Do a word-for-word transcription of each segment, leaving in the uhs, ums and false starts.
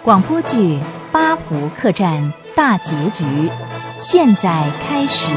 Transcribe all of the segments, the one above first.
广播剧《八福客栈》大结局，现在开始。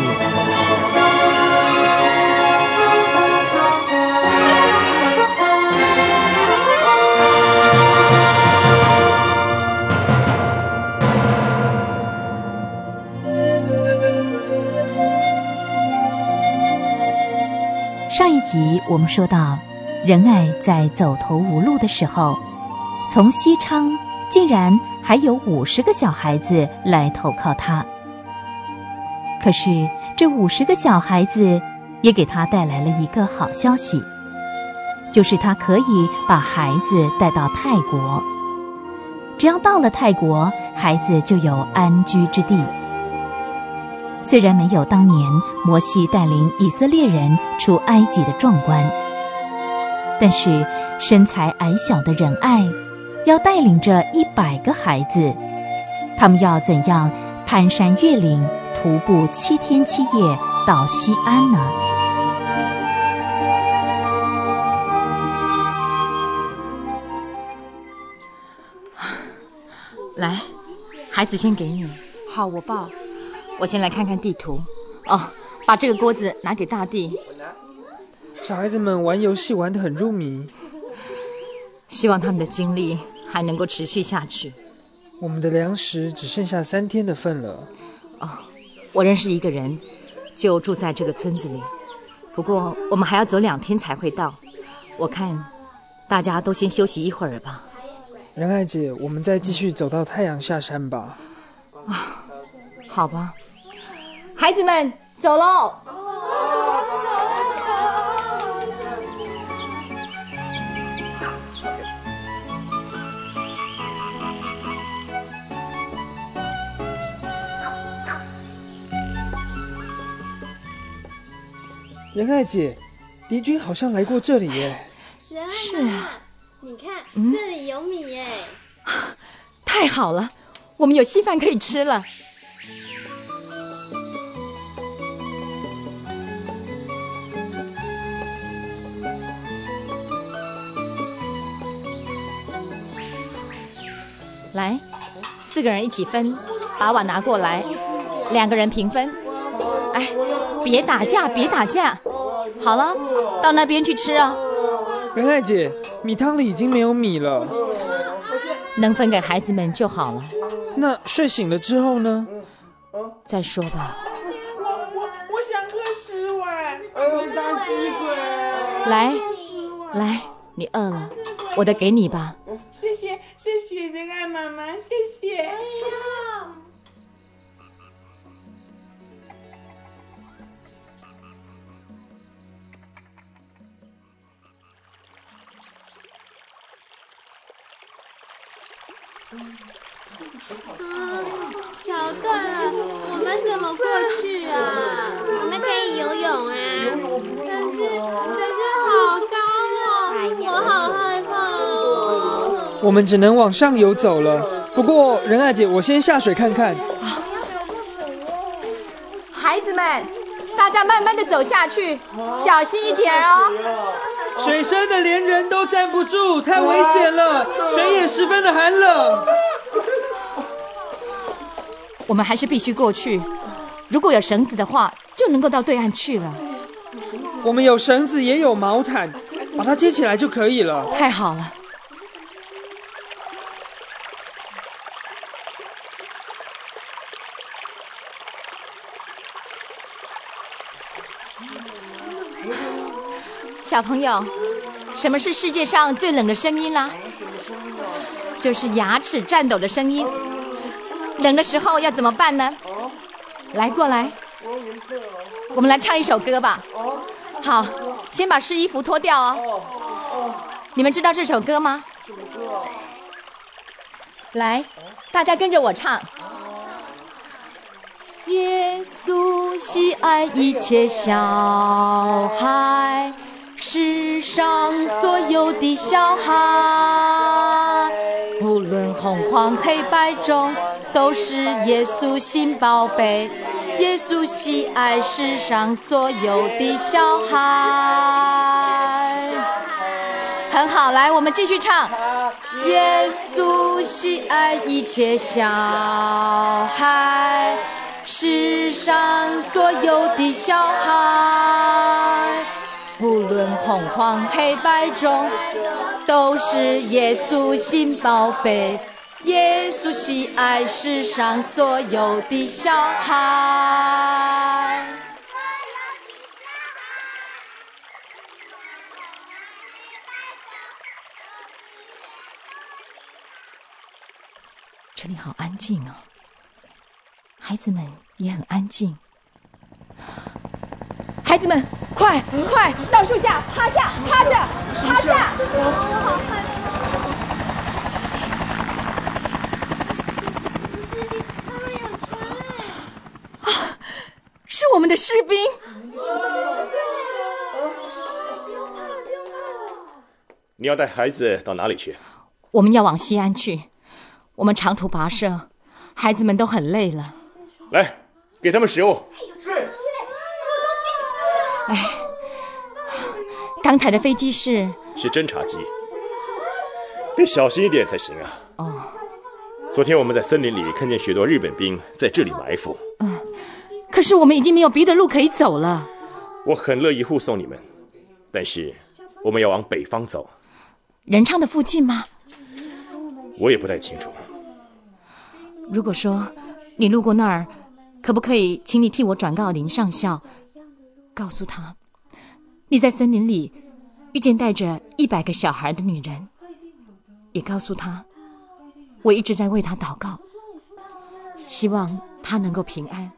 上一集我们说到，仁爱在走投无路的时候，从西昌竟然还有五十个小孩子来投靠他。可是这五十个小孩子也给他带来了一个好消息，就是他可以把孩子带到泰国，只要到了泰国，孩子就有安居之地。虽然没有当年摩西带领以色列人出埃及的壮观，但是身材矮小的仁爱要带领着一百个孩子，他们要怎样攀山越岭，徒步七天七夜到西安呢？ 来，孩子先给你。 好，我抱。 我先来看看地图。哦，把这个锅子拿给大地。 小孩子们玩游戏玩得很入迷， 希望他们的精力还能够持续下去。 我们的粮食只剩下三天的份了。 哦，我认识一个人，就住在这个村子里，不过我们还要走两天才会到。我看大家都先休息一会儿吧。 仁爱姐，我们再继续走到太阳下山吧。 啊，好吧。孩子们，走喽！ 仁爱姐，敌军好像来过这里耶。 是啊， 你看、 嗯、 这里有米耶。 太好了，我们有稀饭可以吃了。来，四个人一起分，把碗拿过来，两个人平分。哎，别打架，别打架。好了，到那边去吃啊。 仁爱姐，米汤里已经没有米了， 能分给孩子们就好了。 那睡醒了之后呢？ 再说吧。 我我我想喝十碗。呃，大鸡鬼。 来来，你饿了，我的给你吧。 谢谢谢谢仁爱妈妈，谢谢。哎呀， 嗯，桥断了，我们怎么过去啊？我们可以游泳啊。可是可是好高哦，我好害怕哦。 我们只能往上游走了。不过仁爱姐，我先下水看看。 孩子们，大家慢慢的走下去，小心一点哦。 水深的连人都站不住，太危险了，水也十分的寒冷。 我们还是必须过去，如果有绳子的话，就能够到对岸去了。 我们有绳子也有毛毯，把它接起来就可以了。 太好了。小朋友，什么是世界上最冷的声音啦？就是牙齿颤抖的声音。冷的时候要怎么办呢？来，过来，我们来唱一首歌吧。好，先把湿衣服脱掉哦。你们知道这首歌吗？来，大家跟着我唱。耶稣喜爱一切小孩，世上所有的小孩，不论红黄黑白中，都是耶稣心宝贝。耶稣喜爱世上所有的小孩。很好，来，我们继续唱。 耶稣喜爱一切小孩，世上所有的小孩，不论红黄黑白中，都是耶稣心宝贝。耶稣喜爱世上所有的小孩。 这里好安静哦，孩子们也很安静。孩子们，快快到树下，趴下，趴着，趴下！ 我好害怕。士兵，他们有枪哎！ 啊，是我们的士兵。 你要带孩子到哪里去？ 我们要往西安去。我们长途跋涉，孩子们都很累了。 来，给他们食物。 是。 哎，刚才的飞机是是侦察机，得小心一点才行啊。 哦， 昨天我们在森林里看见许多日本兵在这里埋伏。 嗯，可是我们已经没有别的路可以走了。 我很乐意护送你们，但是我们要往北方走。 仁昌的附近吗？ 我也不太清楚。 如果说你路过那儿，可不可以请你替我转告林上校，告诉他你在森林里遇见带着一百个小孩的女人，也告诉他我一直在为他祷告，希望他能够平安。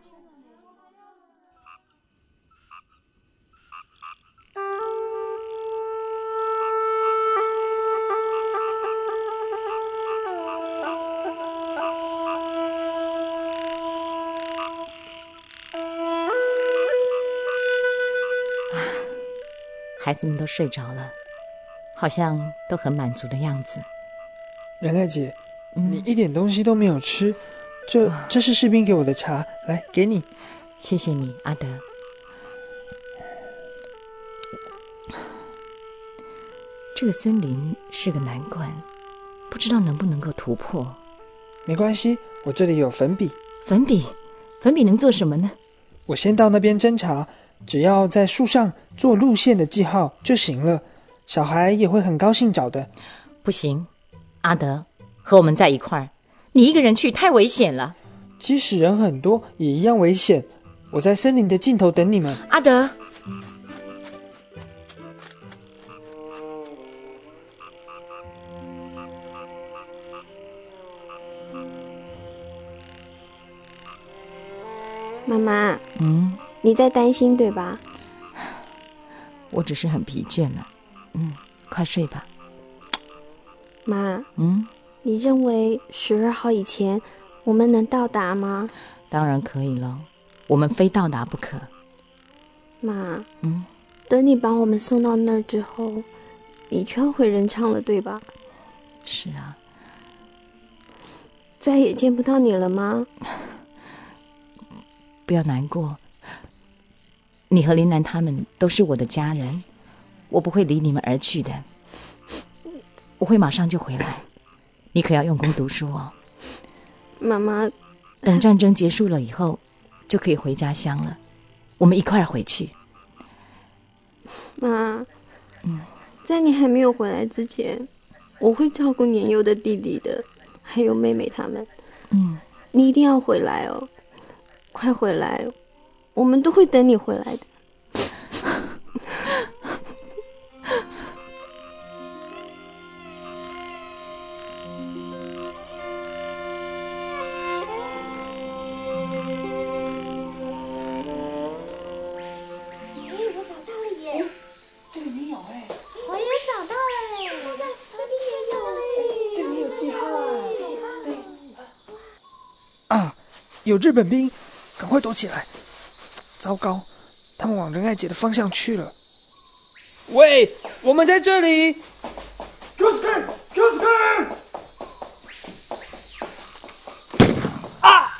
孩子们都睡着了，好像都很满足的样子。 仁爱姐， 嗯、 你一点东西都没有吃，这这是士兵给我的茶，来给你。 谢谢你，阿德。这个森林是个难关，不知道能不能够突破。 没关系，我这里有粉笔。 粉笔？粉笔能做什么呢？ 我先到那边侦查，只要在树上做路线的记号就行了，小孩也会很高兴找的。 不行，阿德，和我们在一块儿，你一个人去太危险了。 即使人很多也一样危险，我在森林的尽头等你们。 阿德， 妈妈， 嗯， 你在担心对吧？ 我只是很疲倦了。嗯，快睡吧。 妈， 嗯， 你认为十二号以前我们能到达吗？ 当然可以了，我们非到达不可。 妈， 嗯， 等你把我们送到那儿之后，你就要回仁昌了，对吧？ 是啊。 再也见不到你了吗？ 不要难过，你和林兰他们都是我的家人，我不会离你们而去的，我会马上就回来，你可要用功读书哦。 妈妈， 等战争结束了以后就可以回家乡了，我们一块儿回去。 妈， 嗯， 在你还没有回来之前，我会照顾年幼的弟弟的，还有妹妹他们。 嗯， 你一定要回来哦，快回来，我们都会等你回来的。 有日本兵，赶快躲起来！糟糕，他们往仁爱姐的方向去了。喂，我们在这里！ 気をつけ！気をつけ！ 啊！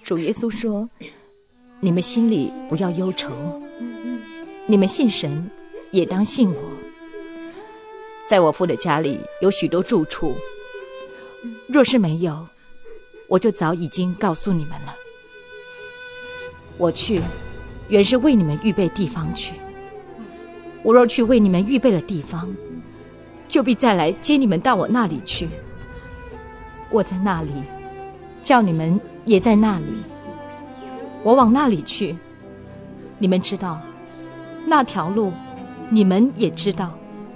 主耶稣说，你们心里不要忧愁，你们信神也当信我。在我父的家里有许多住处，若是没有，我就早已经告诉你们了。我去原是为你们预备地方去，我若去为你们预备了地方，就必再来接你们到我那里去。我在那里，叫你们也在那里。我往那里去，你们知道，那条路你们也知道。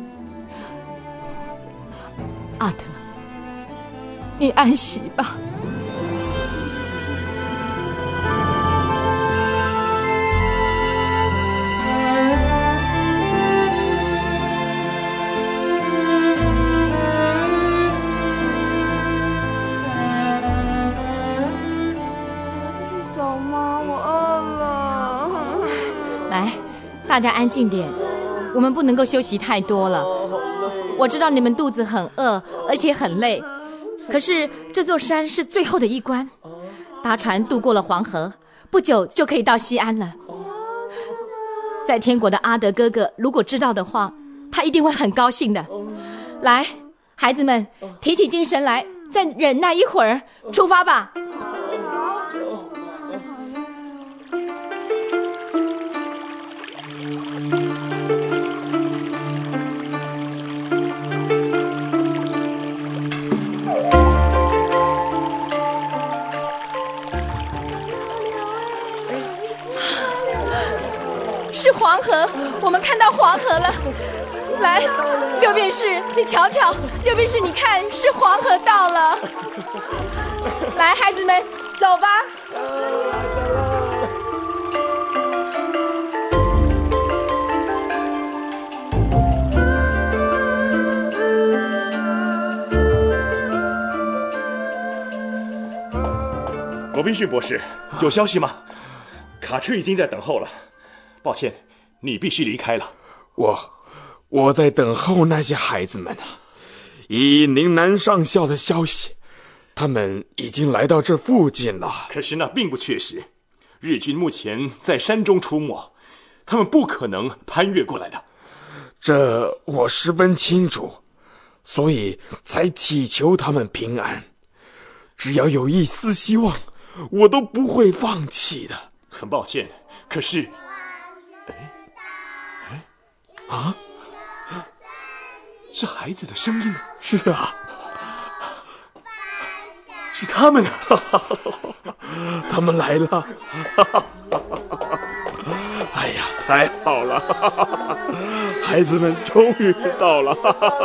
阿德，你安息吧。大家安静点，我们不能够休息太多了。我知道你们肚子很饿，而且很累，可是这座山是最后的一关，搭船渡过了黄河，不久就可以到西安了。在天国的阿德哥哥如果知道的话，他一定会很高兴的。来，孩子们，提起精神来，再忍耐一会儿，出发吧。是黄河，我们看到黄河了。来，右边是，你瞧瞧，右边是，你看，是黄河到了。来，孩子们，走吧。 罗宾逊博士，有消息吗？卡车已经在等候了。抱歉，你必须离开了。 我，我在等候那些孩子们啊。以宁南上校的消息，他们已经来到这附近了。 可是那并不确实，日军目前在山中出没，他们不可能攀越过来的。 这我十分清楚，所以才祈求他们平安。只要有一丝希望，我都不会放弃的。 很抱歉，可是啊， 是孩子的声音。 是啊， 是他们啊！ 他们来了！哎呀，太好了！孩子们终于到了！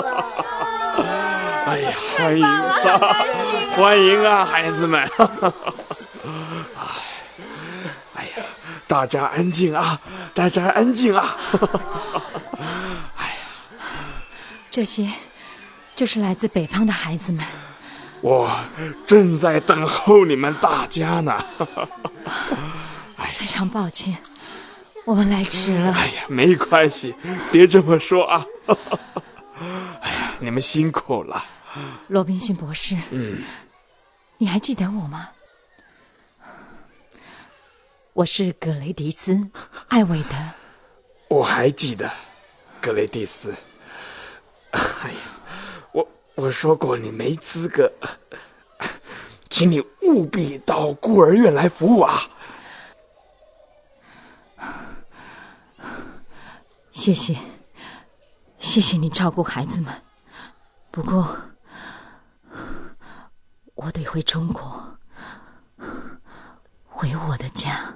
哎呀，欢迎啊，欢迎啊，孩子们！哎呀，大家安静啊，大家安静啊！ 这些就是来自北方的孩子们， 我正在等候你们大家呢。 非常抱歉，我们来迟了。 哎呀，没关系，别这么说啊。哎呀，你们辛苦了。 罗宾逊博士， 嗯， 你还记得我吗？我是格雷迪斯，艾维德。 我还记得，格雷迪斯。哎呀，我我说过你没资格，请你务必到孤儿院来服务啊！ 谢谢，谢谢你照顾孩子们。不过，我得回中国，回我的家。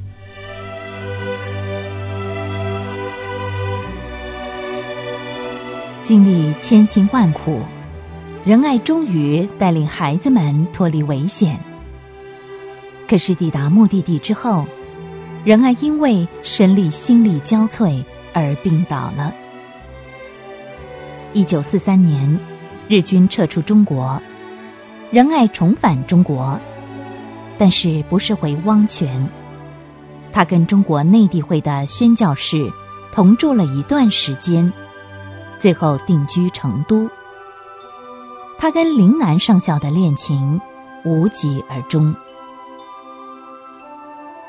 经历千辛万苦，仁爱终于带领孩子们脱离危险。可是抵达目的地之后，仁爱因为身力心力交瘁而病倒了。一九四三年，日军撤出中国，仁爱重返中国，但是不是回汪泉。他跟中国内地会的宣教士同住了一段时间，最后定居成都。他跟林南上校的恋情无疾而终。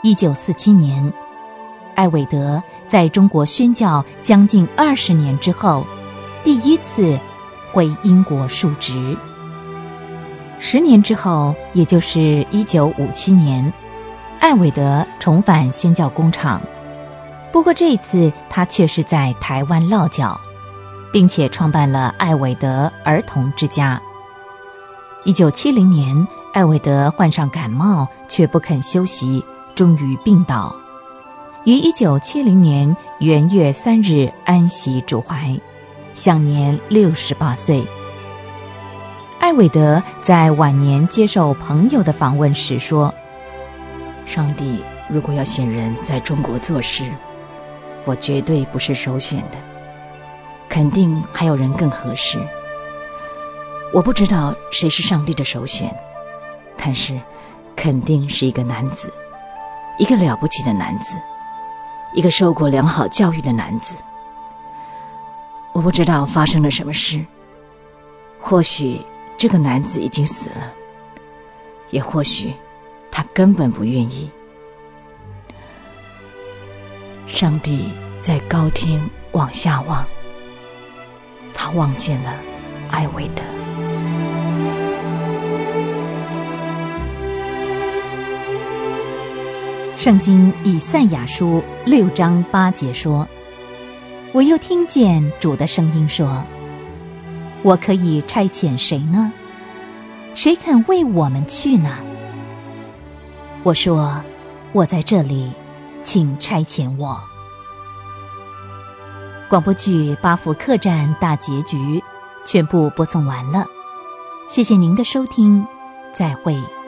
一九四七年，艾伟德在中国宣教将近二十年之后，第一次回英国述职。十年之后，也就是一九五七年，艾伟德重返宣教工场，不过这次他却是在台湾落脚，并且创办了艾伟德儿童之家。一九七零年，艾伟德患上感冒，却不肯休息，终于病倒，于一九七零年元月三日安息主怀，享年六十八岁。艾伟德在晚年接受朋友的访问时说： 上帝如果要选人在中国做事，我绝对不是首选的，肯定还有人更合适。我不知道谁是上帝的首选，但是肯定是一个男子，一个了不起的男子，一个受过良好教育的男子。我不知道发生了什么事，或许这个男子已经死了，也或许他根本不愿意。上帝在高天往下望，他望见了艾伟德。 圣经以赛亚书六章八节说：我又听见主的声音说，我可以差遣谁呢？谁肯为我们去呢？我说，我在这里，请差遣我。广播剧《八福客栈》大结局全部播送完了，谢谢您的收听，再会。